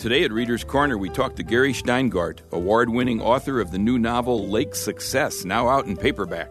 Today at Reader's Corner, we talk to Gary Shteyngart, award-winning author of the new novel Lake Success, now out in paperback.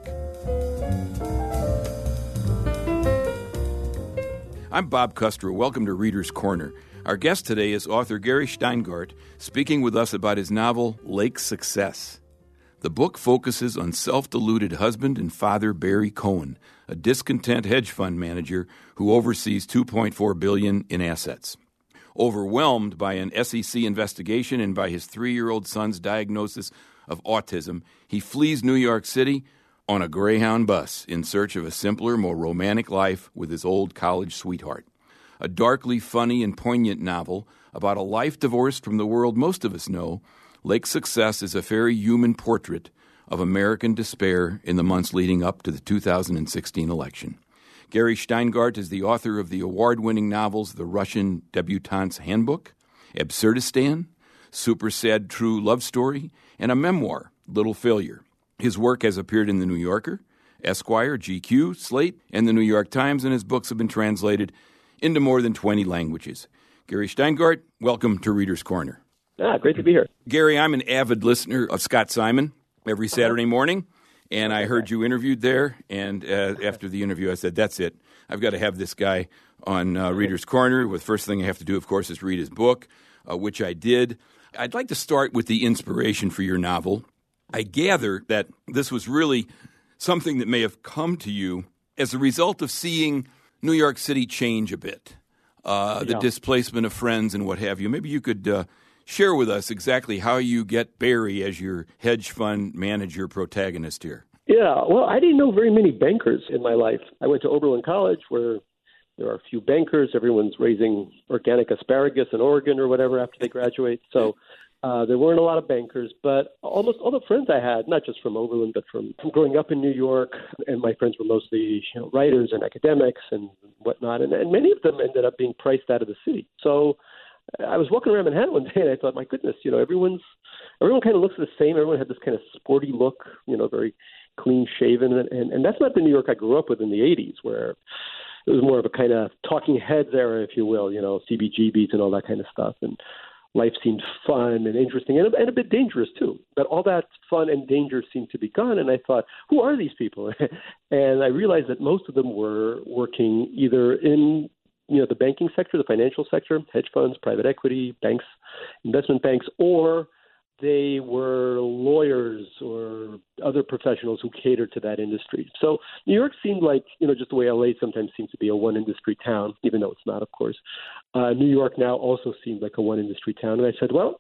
I'm Bob Custro. Welcome to Reader's Corner. Our guest today is author Gary Shteyngart, speaking with us about his novel Lake Success. The book focuses on self-deluded husband and father Barry Cohen, a discontent hedge fund manager who oversees $2.4 billion in assets. Overwhelmed by an SEC investigation and by his 3-year-old son's diagnosis of autism, he flees New York City on a Greyhound bus in search of a simpler, more romantic life with his old college sweetheart. A darkly funny and poignant novel about a life divorced from the world most of us know, Lake Success is a very human portrait of American despair in the months leading up to the 2016 election. Gary Shteyngart is the author of the award-winning novels The Russian Debutante's Handbook, Absurdistan, Super Sad True Love Story, and a memoir, Little Failure. His work has appeared in The New Yorker, Esquire, GQ, Slate, and The New York Times, and his books have been translated into more than 20 languages. Gary Shteyngart, welcome to Reader's Corner. Great to be here. Gary, I'm an avid listener of Scott Simon every Saturday morning. And I heard you interviewed there, and after the interview, I said, that's it. I've got to have this guy on Reader's Corner. The first thing I have to do, of course, is read his book, which I did. I'd like to start with the inspiration for your novel. I gather that this was really something that may have come to you as a result of seeing New York City change a bit, the displacement of friends and what have you. Maybe you could share with us exactly how you get Barry as your hedge fund manager protagonist here. Yeah, well, I didn't know very many bankers in my life. I went to Oberlin College where there are a few bankers. Everyone's raising organic asparagus in Oregon or whatever after they graduate. So there weren't a lot of bankers, but almost all the friends I had, not just from Oberlin, but from growing up in New York, and my friends were mostly writers and academics and whatnot, and many of them ended up being priced out of the city. So I was walking around Manhattan one day, and I thought, my goodness, everyone kind of looks the same. Everyone had this kind of sporty look, very clean shaven, and that's not the New York I grew up with in the 80s, where it was more of a kind of talking heads era, if you will, CBGBs and all that kind of stuff, and life seemed fun and interesting and a bit dangerous too. But all that fun and danger seemed to be gone, and I thought, who are these people? And I realized that most of them were working either in the banking sector, the financial sector, hedge funds, private equity, banks, investment banks, or they were lawyers or other professionals who catered to that industry. So New York seemed like, just the way LA sometimes seems to be a one-industry town, even though it's not, of course. New York now also seemed like a one-industry town. And I said, well,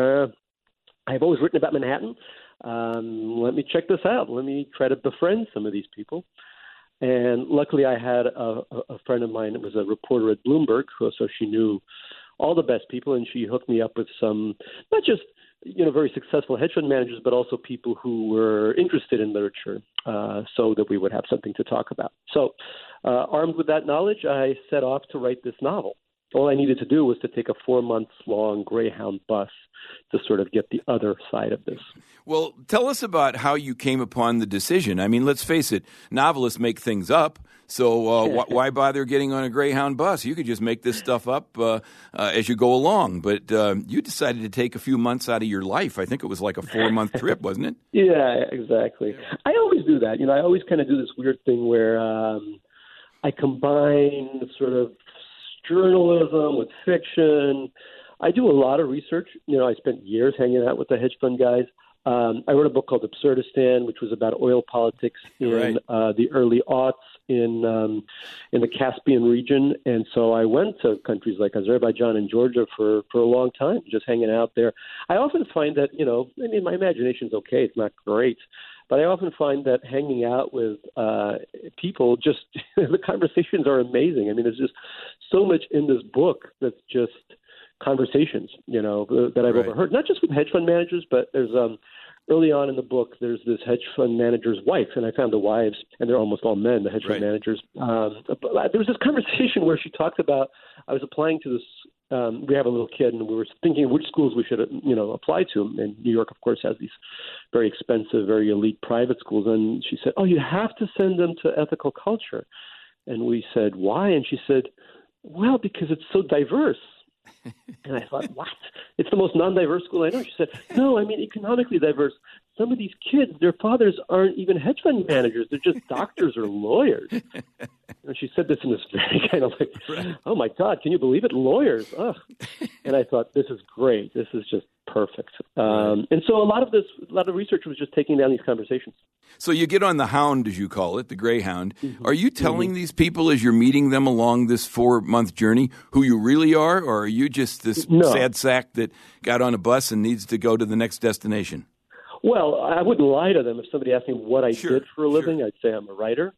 I've always written about Manhattan. Let me check this out. Let me try to befriend some of these people. And luckily I had a friend of mine that was a reporter at Bloomberg, so she knew all the best people, and she hooked me up with some, not just, very successful hedge fund managers, but also people who were interested in literature, so that we would have something to talk about. So armed with that knowledge, I set off to write this novel. All I needed to do was to take a 4-month-long Greyhound bus to sort of get the other side of this. Well, tell us about how you came upon the decision. I mean, let's face it, novelists make things up, so why bother getting on a Greyhound bus? You could just make this stuff up as you go along. But you decided to take a few months out of your life. I think it was like a 4-month trip, wasn't it? Yeah, exactly. I always do that. I always kind of do this weird thing where I combine sort of journalism with fiction. I do a lot of research. I spent years hanging out with the hedge fund guys. I wrote a book called Absurdistan, which was about oil politics in the early aughts in the Caspian region. And so I went to countries like Azerbaijan and Georgia for a long time, just hanging out there. I often find that, my imagination's okay. It's not great. But I often find that hanging out with people, just the conversations are amazing. I mean, there's just so much in this book that's just conversations, that I've overheard, not just with hedge fund managers, but there's early on in the book, there's this hedge fund manager's wife, and I found the wives, and they're almost all men, the hedge fund managers. But there was this conversation where she talked about, I was applying to this, we have a little kid, and we were thinking of which schools we should, apply to. And New York, of course, has these very expensive, very elite private schools. And she said, you have to send them to ethical culture. And we said, why? And she said, well, because it's so diverse. And I thought, what? it's the most non-diverse school I know. She said, no, I mean economically diverse. Some of these kids, their fathers aren't even hedge fund managers. They're just doctors or lawyers. And she said this in this very kind of like, oh, my God, can you believe it? Lawyers. Ugh. And I thought, this is great. This is just perfect. And so a lot of research was just taking down these conversations. So you get on the Hound, as you call it, the Greyhound. Are you telling these people as you're meeting them along this 4-month journey who you really are, or are you just this sad sack that got on a bus and needs to go to the next destination? Well, I wouldn't lie to them. If somebody asked me what I did for a living, I'd say I'm a writer,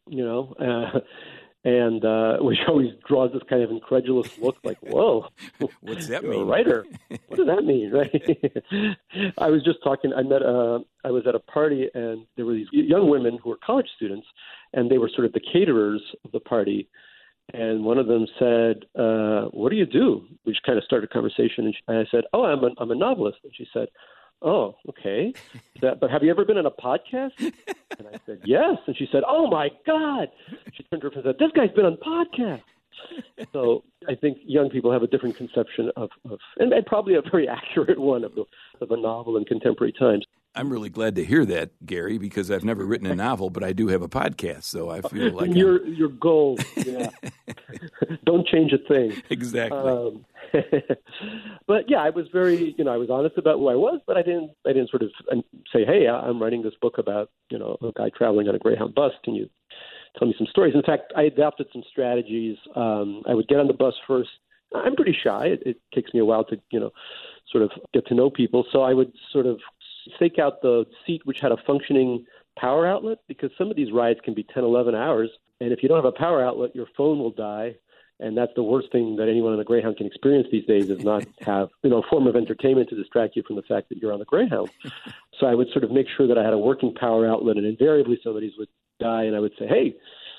and which always draws this kind of incredulous look like, whoa, what's that you're mean? A writer? What does that mean, right? I was just talking, I was at a party, and there were these young women who were college students, and they were sort of the caterers of the party. And one of them said, what do you do? We just kind of started a conversation, and I said, oh, I'm a novelist. And she said, oh, okay. But have you ever been on a podcast? And I said, yes. And she said, oh, my God. She turned to her and said, this guy's been on podcasts. So I think young people have a different conception of and probably a very accurate one of a novel in contemporary times. I'm really glad to hear that, Gary, because I've never written a novel, but I do have a podcast, so I feel like your goal. Yeah. Don't change a thing. Exactly. But yeah, I was very, I was honest about who I was, but I didn't sort of say, hey, I'm writing this book about, a guy traveling on a Greyhound bus. Can you tell me some stories? In fact, I adopted some strategies. I would get on the bus first. I'm pretty shy. It takes me a while to, sort of get to know people. So I would sort of stake out the seat which had a functioning power outlet, because some of these rides can be 10, 11 hours. And if you don't have a power outlet, your phone will die. And that's the worst thing that anyone on a Greyhound can experience these days, is not have, a form of entertainment to distract you from the fact that you're on the Greyhound. So I would sort of make sure that I had a working power outlet, and invariably somebody's would die, and I would say, hey,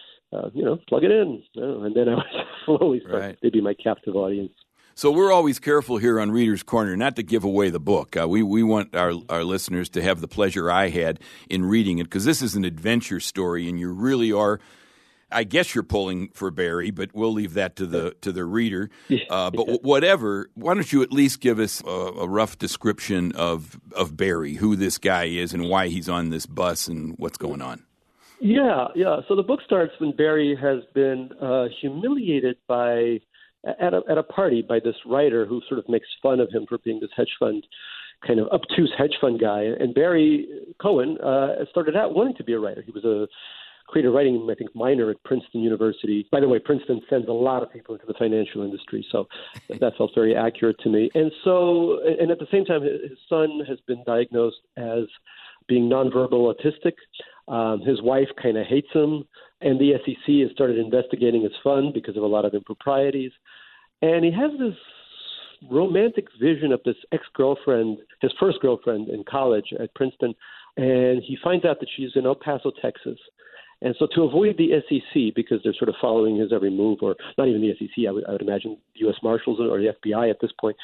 plug it in. And then I would slowly start to be my captive audience. So we're always careful here on Reader's Corner not to give away the book. We want our listeners to have the pleasure I had in reading it, because this is an adventure story, and you really are. I guess you're pulling for Barry, but we'll leave that to the reader. But whatever, why don't you at least give us a rough description of Barry, who this guy is, and why he's on this bus, and what's going on? Yeah. So the book starts when Barry has been humiliated at a party by this writer who sort of makes fun of him for being this hedge fund, kind of obtuse hedge fund guy. And Barry Cohen started out wanting to be a writer. He was a creative writing, I think, minor at Princeton University. By the way, Princeton sends a lot of people into the financial industry, so that felt very accurate to me. And at the same time, his son has been diagnosed as being nonverbal autistic. His wife kind of hates him, and the SEC has started investigating his fund because of a lot of improprieties. And he has this romantic vision of this ex-girlfriend, his first girlfriend in college at Princeton, and he finds out that she's in El Paso, Texas. And so to avoid the SEC, because they're sort of following his every move, or not even the SEC, I would imagine the U.S. Marshals or the FBI at this point,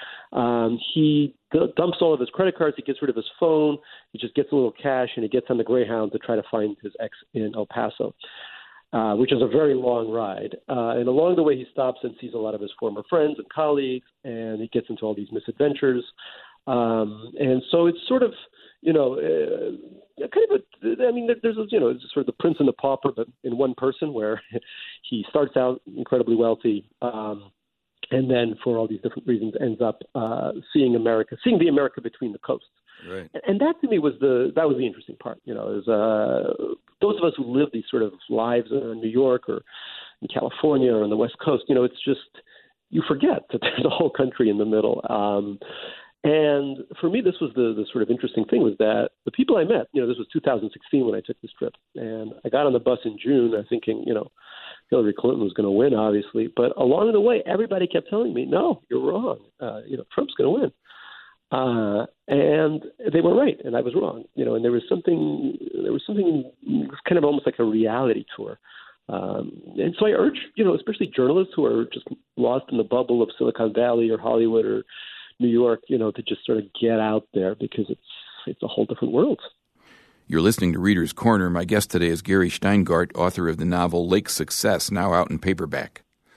he dumps all of his credit cards, he gets rid of his phone, he just gets a little cash, and he gets on the Greyhound to try to find his ex in El Paso, which is a very long ride. And along the way, he stops and sees a lot of his former friends and colleagues, and he gets into all these misadventures. And so it's sort of, there's it's sort of the prince and the pauper, but in one person, where he starts out incredibly wealthy, and then for all these different reasons ends up seeing the America between the coasts. Right. And that to me was the interesting part. Is those of us who live these sort of lives in New York or in California or on the West Coast, it's just, you forget that there's a whole country in the middle. And for me, this was the sort of interesting thing, was that the people I met, this was 2016 when I took this trip, and I got on the bus in June thinking, Hillary Clinton was going to win, obviously. But along the way, everybody kept telling me, no, you're wrong. Trump's going to win. And they were right, and I was wrong. And there was something, it was kind of almost like a reality tour. And so I urge, especially journalists who are just lost in the bubble of Silicon Valley or Hollywood or New York, to just sort of get out there, because it's a whole different world. You're listening to Reader's Corner. My guest today is Gary Shteyngardt, author of the novel Lake Success, now out in paperback.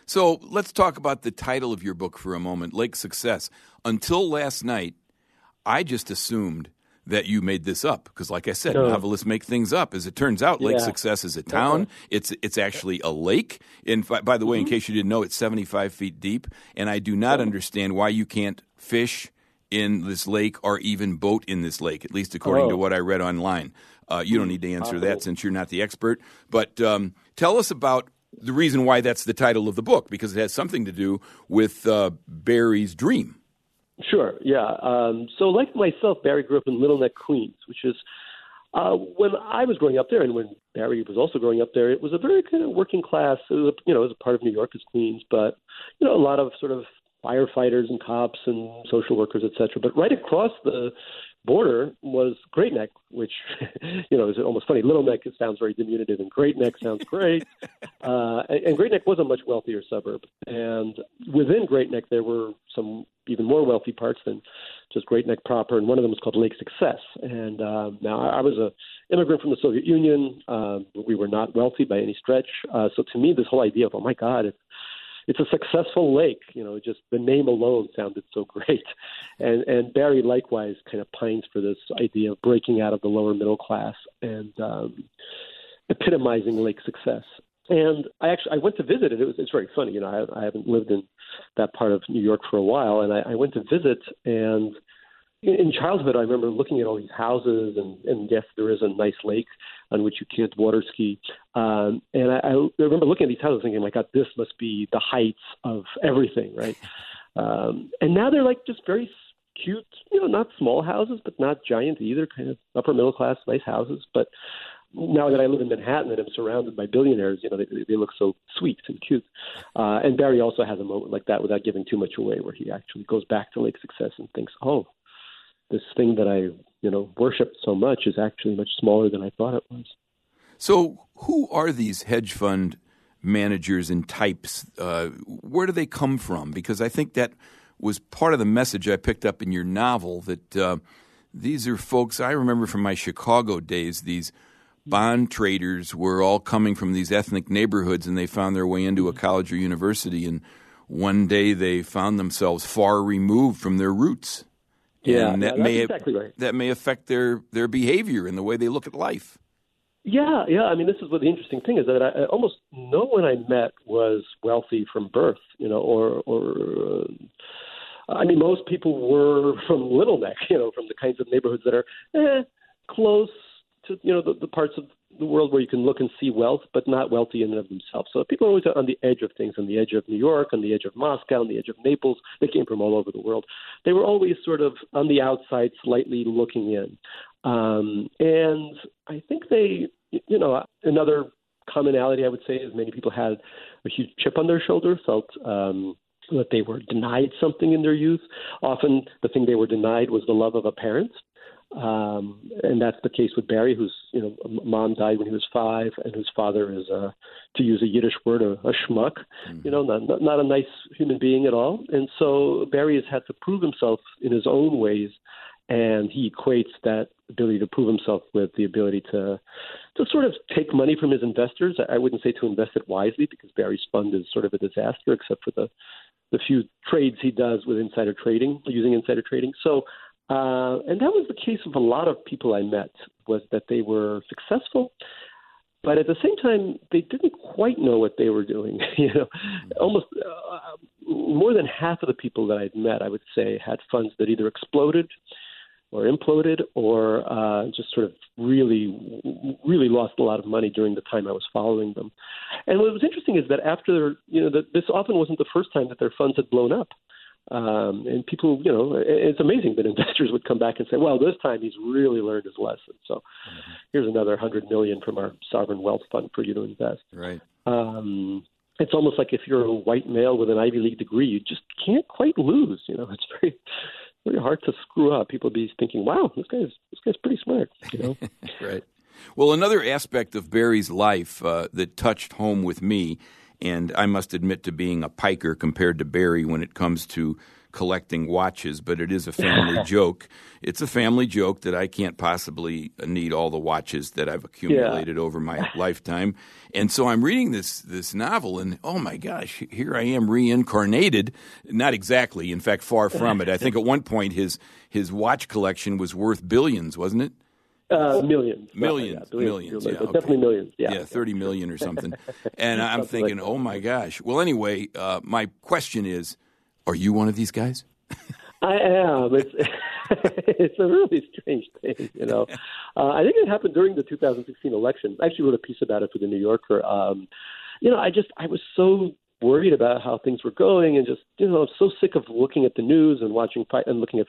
So let's talk about the title of your book for a moment, Lake Success. Until last night, I just assumed that you made this up because, like I said, novelists make things up. As it turns out, Lake Success is a town. It's actually a lake. And by the way, in case you didn't know, it's 75 feet deep. And I do not understand why you can't fish in this lake or even boat in this lake, at least according to what I read online. You don't need to answer that since you're not the expert. But tell us about the reason why that's the title of the book, because it has something to do with Barry's dream. Sure, yeah. So like myself, Barry grew up in Little Neck, Queens, which is when I was growing up there, and when Barry was also growing up there, it was a very kind of working class. It was, it was a part of New York as Queens, but a lot of sort of firefighters and cops and social workers, et cetera. But right across the border was Great Neck, which, is almost funny. Little Neck, it sounds very diminutive, and Great Neck sounds great. And Great Neck was a much wealthier suburb. And within Great Neck, there were some even more wealthy parts than just Great Neck proper, and one of them was called Lake Success. And now I was an immigrant from the Soviet Union. We were not wealthy by any stretch. So to me, this whole idea of, oh, my God, it's a successful lake. Just the name alone sounded so great. And Barry likewise kind of pines for this idea of breaking out of the lower middle class and epitomizing lake success. And I went to visit it. It's very funny. I haven't lived in that part of New York for a while, and I went to visit. And in childhood, I remember looking at all these houses, and yes, there is a nice lake on which you can't water ski. And I remember looking at these houses thinking, my God, this must be the heights of everything, right? And now they're like just very cute, not small houses, but not giant either, kind of upper middle class, nice houses. But now that I live in Manhattan and I'm surrounded by billionaires, they look so sweet and cute. And Barry also has a moment like that without giving too much away, where he actually goes back to Lake Success and thinks, oh, this thing that I, worshipped so much is actually much smaller than I thought it was. So who are these hedge fund managers and types? Where do they come from? Because I think that was part of the message I picked up in your novel, that these are folks I remember from my Chicago days. These bond traders were all coming from these ethnic neighborhoods, and they found their way into a college or university, and one day they found themselves far removed from their roots. Yeah, and that's exactly right. That may affect their behavior and the way they look at life. Yeah. I mean, this is what the interesting thing is, that I almost no one I met was wealthy from birth, I mean, most people were from Little Neck, from the kinds of neighborhoods that are close to, the parts of the world where you can look and see wealth, but not wealthy in and of themselves. So people are always on the edge of things, on the edge of New York, on the edge of Moscow, on the edge of Naples. They came from all over the world. They were always sort of on the outside, slightly looking in. And I think they, another commonality I would say is many people had a huge chip on their shoulder, felt that they were denied something in their youth. Often the thing they were denied was the love of a parent. And that's the case with Barry, whose mom died when he was 5, and whose father is, to use a Yiddish word, a schmuck, not a nice human being at all. And so Barry has had to prove himself in his own ways, and he equates that ability to prove himself with the ability to sort of take money from his investors. I wouldn't say to invest it wisely, because Barry's fund is sort of a disaster, except for the few trades he does with insider trading, using insider trading. So. And that was the case of a lot of people I met, was that they were successful, but at the same time, they didn't quite know what they were doing. Almost more than half of the people that I'd met, I would say, had funds that either exploded or imploded, or just sort of really, really lost a lot of money during the time I was following them. And what was interesting is that after, this often wasn't the first time that their funds had blown up. And people, it's amazing that investors would come back and say, well, this time he's really learned his lesson. So here's another $100 million from our sovereign wealth fund for you to invest. Right. It's almost like if you're a white male with an Ivy League degree, you just can't quite lose. It's very, very hard to screw up. People be thinking, wow, this guy's pretty smart. Right. Well, another aspect of Barry's life that touched home with me, and I must admit to being a piker compared to Barry when it comes to collecting watches, but it is a family joke. It's a family joke that I can't possibly need all the watches that I've accumulated over my lifetime. And so I'm reading this novel, and oh my gosh, here I am reincarnated. Not exactly, in fact, far from it. I think at one point his watch collection was worth billions, wasn't it? Millions. Millions. Yeah, okay. Definitely millions. Yeah, 30 million or something. And I'm thinking, oh my gosh. Well, anyway, my question is, are you one of these guys? I am. It's a really strange thing, you know. I think it happened during the 2016 election. I actually wrote a piece about it for the New Yorker. You know, I was so worried about how things were going, and just, you know, I'm so sick of looking at the news and looking at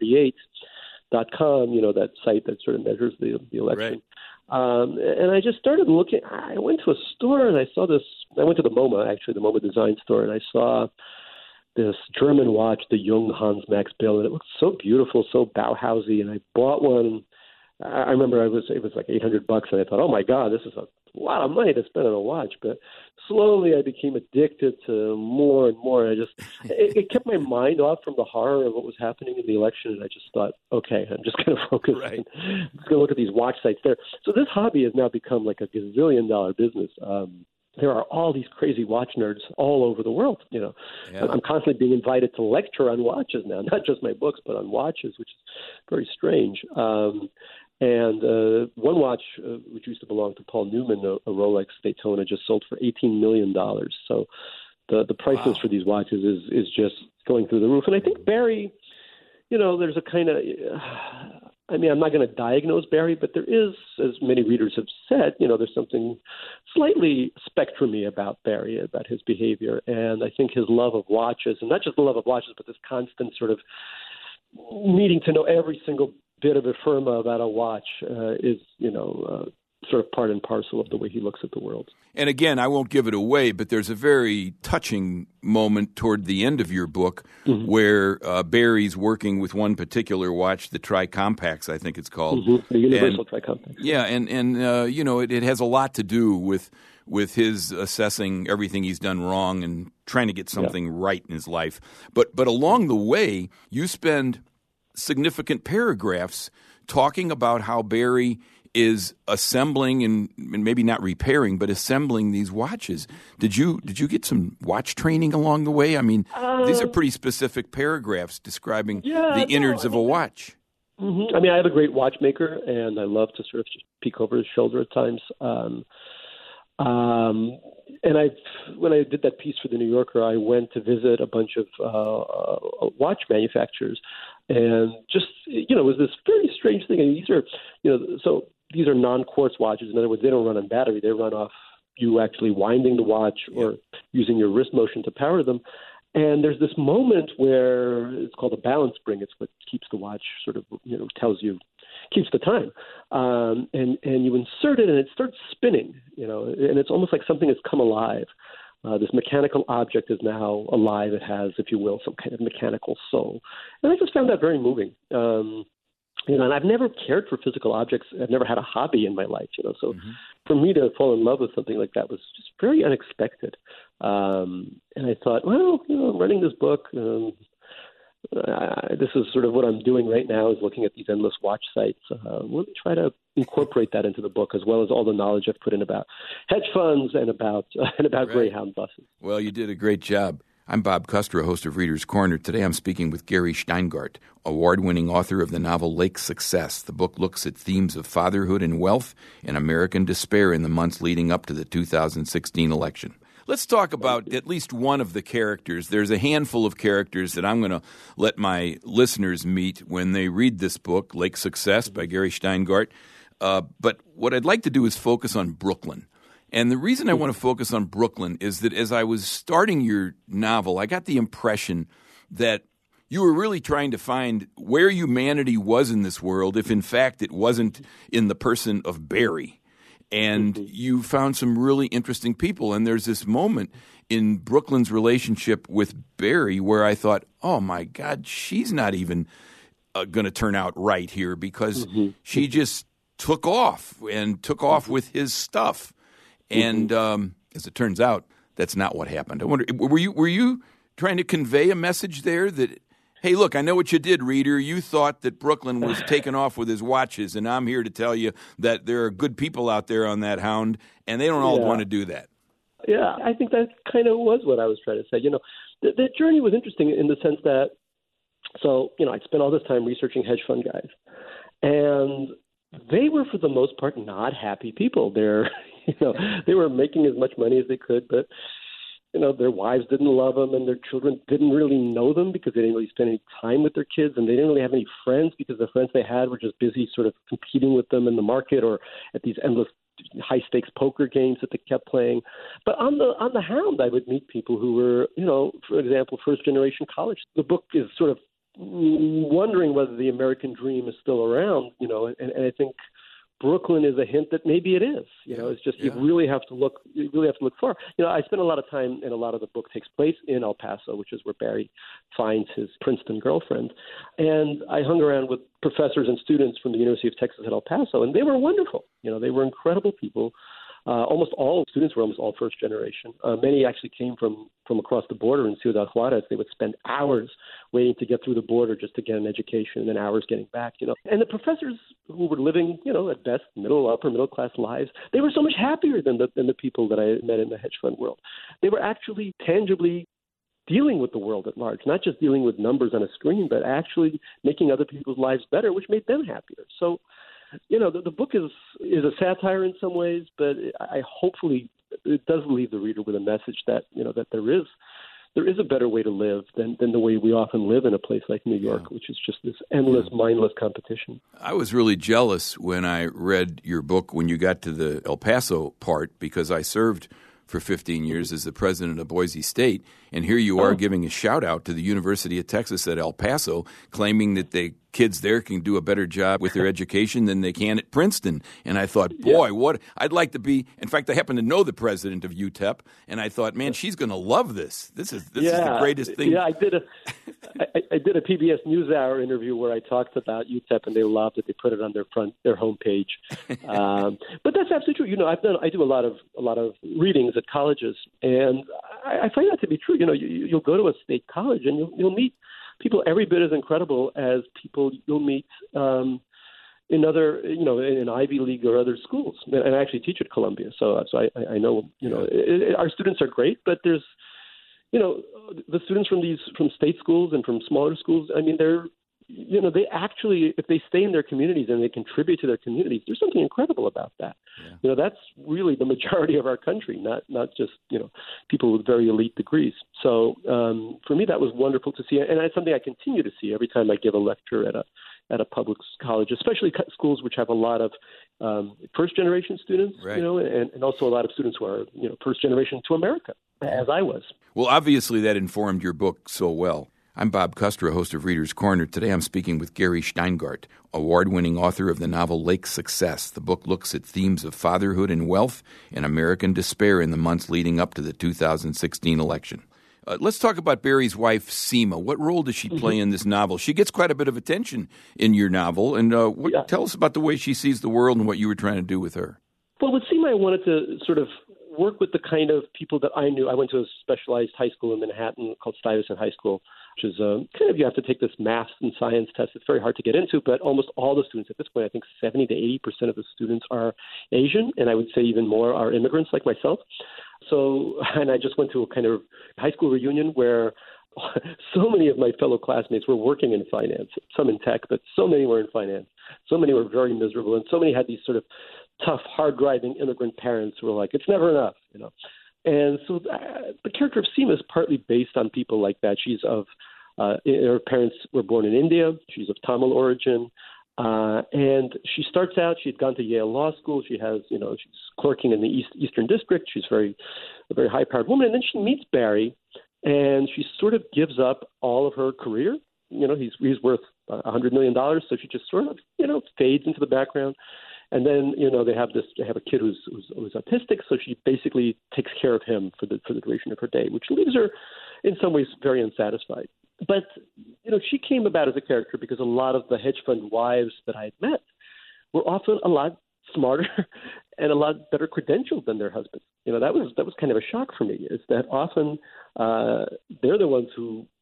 538.com, you know, that site that sort of measures the election. Right. And I just started looking. I went to a store and I saw this. I went to the MoMA, actually, the MoMA design store, and I saw this German watch, the Jung Hans Max Bill, and it looked so beautiful, so Bauhausy, and I bought one. I remember it was like $800, and I thought, oh my God, this is a lot of money to spend on a watch. But slowly I became addicted to more and more. And it kept my mind off from the horror of what was happening in the election, and I just thought, okay, I'm just going to focus. Right. I'm just going to look at these watch sites there. So this hobby has now become like a gazillion-dollar business. There are all these crazy watch nerds all over the world. You know, I'm constantly being invited to lecture on watches now, not just my books, but on watches, which is very strange. And one watch, which used to belong to Paul Newman, a Rolex Daytona, just sold for $18 million. So the prices for these watches is just going through the roof. And I think Barry, you know, there's a kind of, I mean, I'm not going to diagnose Barry, but there is, as many readers have said, you know, there's something slightly spectrumy about Barry, about his behavior. And I think his love of watches, and not just the love of watches, but this constant sort of needing to know every single bit of a firma about a watch is, you know, sort of part and parcel of the way he looks at the world. And again, I won't give it away, but there's a very touching moment toward the end of your book where Barry's working with one particular watch, the Tri-Compax, I think it's called. The Universal Tri-Compax. Yeah, and you know, it has a lot to do with his assessing everything he's done wrong and trying to get something right in his life. But along the way, you spend significant paragraphs talking about how Barry is assembling and maybe not repairing, but assembling these watches. Did you get some watch training along the way? I mean, these are pretty specific paragraphs describing the innards of a watch. Mm-hmm. I mean, I have a great watchmaker, and I love to sort of just peek over his shoulder at times. And when I did that piece for the New Yorker, I went to visit a bunch of watch manufacturers, and just, you know, it was this very strange thing. And these are, you know, so these are non-quartz watches. In other words, they don't run on battery. They run off you actually winding the watch or using your wrist motion to power them. And there's this moment where it's called a balance spring. It's what keeps the watch sort of, you know, keeps the time. And you insert it and it starts spinning, you know, and it's almost like something has come alive. This mechanical object is now alive. It has, if you will, some kind of mechanical soul. And I just found that very moving. You know, and I've never cared for physical objects. I've never had a hobby in my life, you know. So for me to fall in love with something like that was just very unexpected. And I thought, well, you know, I'm running this book. This is sort of what I'm doing right now, is looking at these endless watch sites. Let me try to incorporate that into the book, as well as all the knowledge I've put in about hedge funds and about Greyhound buses. Well, you did a great job. I'm Bob Custer, host of Reader's Corner. Today I'm speaking with Gary Shteyngardt, award-winning author of the novel Lake Success. The book looks at themes of fatherhood and wealth and American despair in the months leading up to the 2016 election. Let's talk about at least one of the characters. There's a handful of characters that I'm going to let my listeners meet when they read this book, Lake Success by Gary Shteyngardt. But what I'd like to do is focus on Brooklyn. And the reason I want to focus on Brooklyn is that as I was starting your novel, I got the impression that you were really trying to find where humanity was in this world, if in fact it wasn't in the person of Barry. And you found some really interesting people. And there's this moment in Brooklyn's relationship with Barry where I thought, oh, my God, she's not even going to turn out right here, because she just took off with his stuff. And as it turns out, that's not what happened. I wonder, were you trying to convey a message there that Hey, look, I know what you did, reader. You thought that Brooklyn was taken off with his watches, and I'm here to tell you that there are good people out there on that hound, and they don't all want to do that. Yeah, I think that kind of was what I was trying to say. The journey was interesting in the sense that, I'd spent all this time researching hedge fund guys, and they were, for the most part, not happy people. They were making as much money as they could, but their wives didn't love them, and their children didn't really know them because they didn't really spend any time with their kids, and they didn't really have any friends because the friends they had were just busy sort of competing with them in the market or at these endless high-stakes poker games that they kept playing. But on the hound, I would meet people who were, for example, first-generation college. The book is sort of wondering whether the American dream is still around, and I think Brooklyn is a hint that maybe it is. It's just you really have to look. You really have to look far. I spent a lot of time, and a lot of the book takes place in El Paso, which is where Barry finds his Princeton girlfriend. And I hung around with professors and students from the University of Texas at El Paso, and they were wonderful. They were incredible people. Almost all students were almost all first generation. Many actually came from across the border in Ciudad Juarez. They would spend hours waiting to get through the border just to get an education, and then hours getting back. And the professors who were living, at best, upper middle class lives, they were so much happier than the people that I met in the hedge fund world. They were actually tangibly dealing with the world at large, not just dealing with numbers on a screen, but actually making other people's lives better, which made them happier. So, the book is a satire in some ways, but I hopefully it does leave the reader with a message that that there is a better way to live than the way we often live in a place like New York, which is just this endless, mindless competition. I was really jealous when I read your book when you got to the El Paso part, because I served for 15 years as the president of Boise State, and here you are giving a shout-out to the University of Texas at El Paso, claiming that the kids there can do a better job with their education than they can at Princeton. And I thought, boy, what I'd like to be. In fact, I happen to know the president of UTEP, and I thought, man, she's going to love this. This is the greatest thing. Yeah, I did a PBS NewsHour interview where I talked about UTEP, and they loved it. They put it on their homepage. But that's absolutely true. I do a lot of readings at colleges, and I find that to be true. You'll go to a state college and you'll meet people every bit as incredible as people you'll meet in other, in Ivy League or other schools. And I actually teach at Columbia, so I know, our students are great, but there's, the students from state schools and from smaller schools. I mean, they actually, if they stay in their communities and they contribute to their communities, there's something incredible about that. Yeah. That's really the majority of our country, not just, people with very elite degrees. So for me, that was wonderful to see. And it's something I continue to see every time I give a lecture at a public college, especially schools which have a lot of first generation students, right. And also a lot of students who are, first generation to America, as I was. Well, obviously that informed your book so well. I'm Bob Custer, host of Reader's Corner. Today I'm speaking with Gary Shteyngardt, award-winning author of the novel Lake Success. The book looks at themes of fatherhood and wealth and American despair in the months leading up to the 2016 election. Let's talk about Barry's wife, Seema. What role does she play in this novel? She gets quite a bit of attention in your novel. And tell us about the way she sees the world and what you were trying to do with her. Well, with Seema, I wanted to sort of work with the kind of people that I knew. I went to a specialized high school in Manhattan called Stuyvesant High School, which is kind of, you have to take this math and science test. It's very hard to get into, but almost all the students at this point, I think 70 to 80% of the students are Asian, and I would say even more are immigrants like myself. So, and I just went to a kind of high school reunion where so many of my fellow classmates were working in finance, some in tech, but so many were in finance. So many were very miserable, and so many had these sort of tough, hard-driving immigrant parents who were like, it's never enough, And so the character of Seema is partly based on people like that. She's her parents were born in India. She's of Tamil origin. And she starts out, she had gone to Yale Law School. She has, she's clerking in the Eastern District. She's a very high-powered woman. And then she meets Barry, and she sort of gives up all of her career. He's worth $100 million. So she just sort of, fades into the background. And then, they have a kid who's autistic, so she basically takes care of him for the duration of her day, which leaves her in some ways very unsatisfied. But, she came about as a character because a lot of the hedge fund wives that I had met were often a lot smarter and a lot better credentialed than their husbands. That was kind of a shock for me, is that often they're the ones who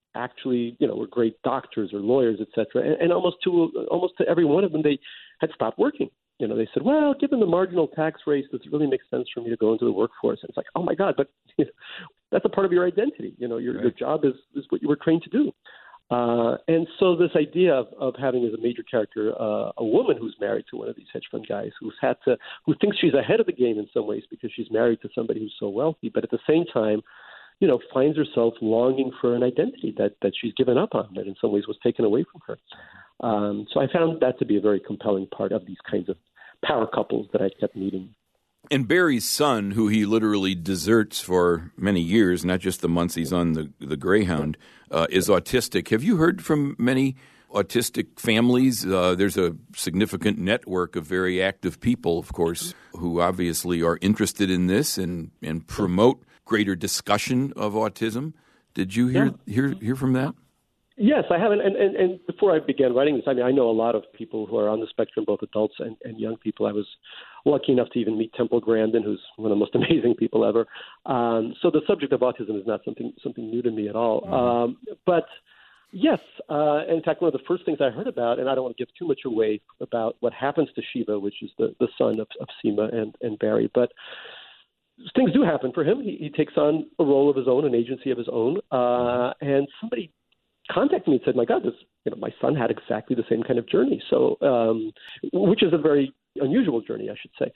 actually, were great doctors or lawyers, et cetera. And almost to every one of them, they had stopped working. They said, well, given the marginal tax rates, does it really make sense for me to go into the workforce? And it's like, oh my God, but that's a part of your identity. Your job is what you were trained to do. And so this idea of having as a major character a woman who's married to one of these hedge fund guys who thinks she's ahead of the game in some ways because she's married to somebody who's so wealthy, but at the same time, finds herself longing for an identity that she's given up on, that in some ways was taken away from her. So I found that to be a very compelling part of these kinds of power couples that I kept meeting. And Barry's son, who he literally deserts for many years, not just the months he's on the Greyhound, is autistic. Have you heard from many autistic families? There's a significant network of very active people, of course, who obviously are interested in this and promote greater discussion of autism. Did you hear from that? Yes, I have. And before I began writing this, I know a lot of people who are on the spectrum, both adults and young people. I was lucky enough to even meet Temple Grandin, who's one of the most amazing people ever. So the subject of autism is not something new to me at all. But yes, in fact, one of the first things I heard about, and I don't want to give too much away about what happens to Shiva, which is the son of Seema and Barry, but things do happen for him. He takes on a role of his own, an agency of his own, and somebody contacted me and said, "My God, my son had exactly the same kind of journey." So, which is a very unusual journey, I should say.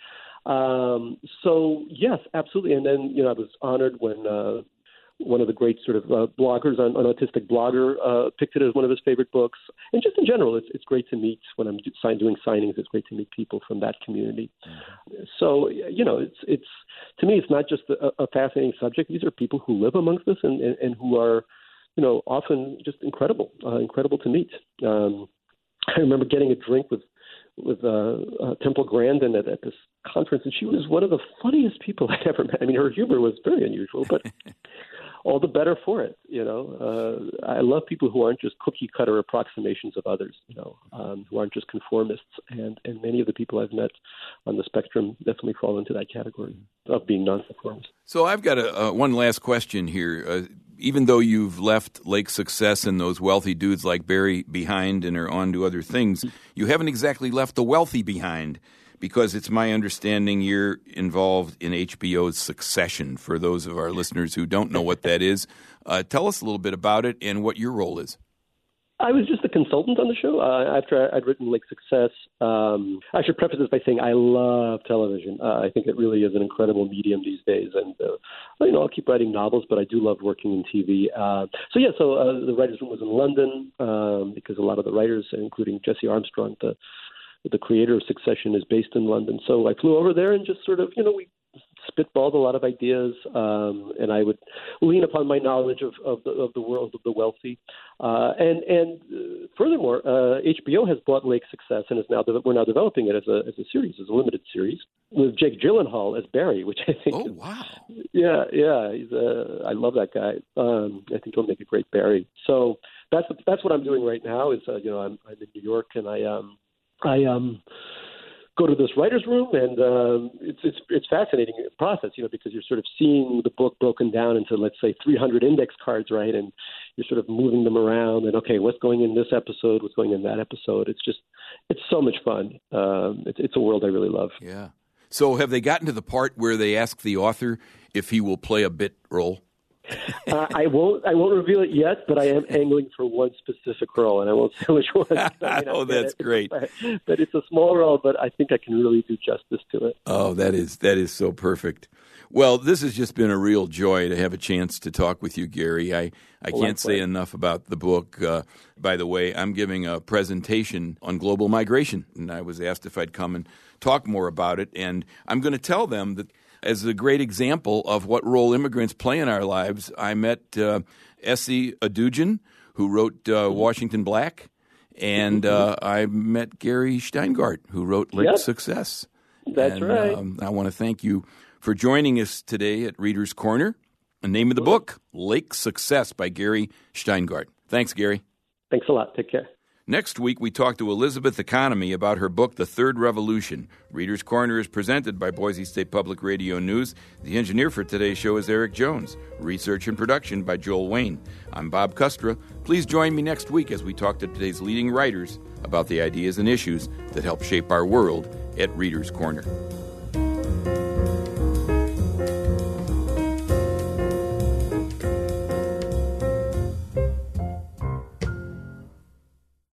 So yes, absolutely. And then I was honored when one of the great sort of bloggers, an autistic blogger, picked it as one of his favorite books. And just in general, it's great to meet when I'm doing signings. It's great to meet people from that community. So it's to me, it's not just a fascinating subject. These are people who live amongst us and who are often just incredible to meet. I remember getting a drink with Temple Grandin at this conference, and she was one of the funniest people I'd ever met. I mean, her humor was very unusual, but all the better for it. I love people who aren't just cookie cutter approximations of others, who aren't just conformists. And many of the people I've met on the spectrum definitely fall into that category of being nonconformist. So I've got one last question here. Even though you've left Lake Success and those wealthy dudes like Barry behind and are on to other things, you haven't exactly left the wealthy behind, because it's my understanding you're involved in HBO's Succession. For those of our listeners who don't know what that is, tell us a little bit about it and what your role is. I was just a consultant on the show after I'd written Lake Success. I should preface this by saying I love television. I think it really is an incredible medium these days. And, I'll keep writing novels, but I do love working in TV. So the writers' room was in London because a lot of the writers, including Jesse Armstrong, the creator of Succession, is based in London. So I flew over there and just sort of, we spitballed a lot of ideas, and I would lean upon my knowledge of the world of the wealthy. And furthermore, HBO has bought Lake Success and we're now developing it as a series, as a limited series, with Jake Gyllenhaal as Barry, which I think. Oh wow! Yeah, I love that guy. I think he'll make a great Barry. So that's what I'm doing right now. Is I'm in New York, and I go to this writer's room, and it's fascinating process, because you're sort of seeing the book broken down into, let's say, 300 index cards, right? And you're sort of moving them around, and okay, what's going in this episode? What's going in that episode? It's so much fun. It's a world I really love. Yeah. So have they gotten to the part where they ask the author if he will play a bit role? I won't reveal it yet, but I am angling for one specific role, and I won't say which one. Oh, that's great. But it's a small role, but I think I can really do justice to it. Oh, that is so perfect. Well, this has just been a real joy to have a chance to talk with you, Gary. I can't say enough about the book. By the way, I'm giving a presentation on global migration, and I was asked if I'd come and talk more about it. And I'm going to tell them that as a great example of what role immigrants play in our lives, I met Essie Adujan, who wrote Washington Black, and I met Gary Shteyngardt, who wrote Lake Success. That's right. I want to thank you for joining us today at Reader's Corner. The name of the book, Lake Success by Gary Shteyngardt. Thanks, Gary. Thanks a lot. Take care. Next week, we talk to Elizabeth Economy about her book, The Third Revolution. Reader's Corner is presented by Boise State Public Radio News. The engineer for today's show is Eric Jones. Research and production by Joel Wayne. I'm Bob Custra. Please join me next week as we talk to today's leading writers about the ideas and issues that help shape our world at Reader's Corner.